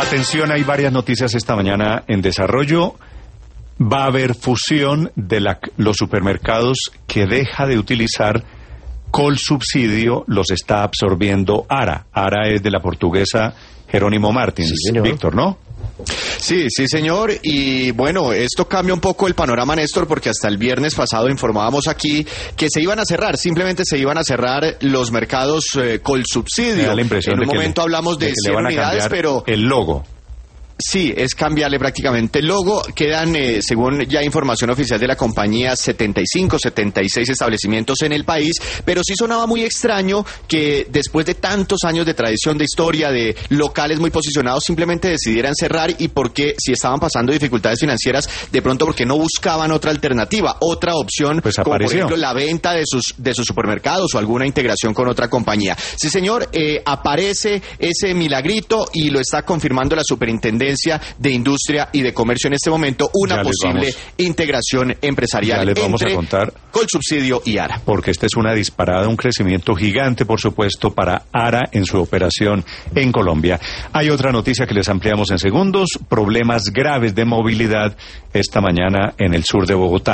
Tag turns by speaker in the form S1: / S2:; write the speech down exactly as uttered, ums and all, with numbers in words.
S1: Atención, hay varias noticias esta mañana en desarrollo. Va a haber fusión de la, los supermercados que deja de utilizar Colsubsidio, los está absorbiendo Ara. Ara es de la portuguesa Jerónimo Martins. Sí, Víctor, ¿no?
S2: Sí, sí, señor. Y bueno, esto cambia un poco el panorama, Néstor, porque hasta el viernes pasado informábamos aquí que se iban a cerrar, simplemente se iban a cerrar los mercados eh, Colsubsidio.
S1: Me da la impresión
S2: en un
S1: de
S2: momento
S1: le,
S2: hablamos de,
S1: de
S2: cien unidades, pero
S1: el logo.
S2: Sí, es cambiarle prácticamente el logo. Quedan, eh, según ya información oficial de la compañía, setenta y cinco, setenta y seis establecimientos en el país, pero sí sonaba muy extraño que después de tantos años de tradición, de historia, de locales muy posicionados, simplemente decidieran cerrar. Y por qué, si estaban pasando dificultades financieras, de pronto porque no buscaban otra alternativa, otra opción,
S1: pues
S2: como
S1: apareció.
S2: por ejemplo la venta de sus, de sus supermercados o alguna integración con otra compañía. Sí, señor, eh, aparece ese milagrito y lo está confirmando la superintendencia de Industria y de Comercio en este momento, una posible integración empresarial
S1: ya les vamos
S2: entre
S1: a contar
S2: Colsubsidio y Ara.
S1: Porque esta es una disparada, un crecimiento gigante, por supuesto, para Ara en su operación en Colombia. Hay otra noticia que les ampliamos en segundos: problemas graves de movilidad esta mañana en el sur de Bogotá.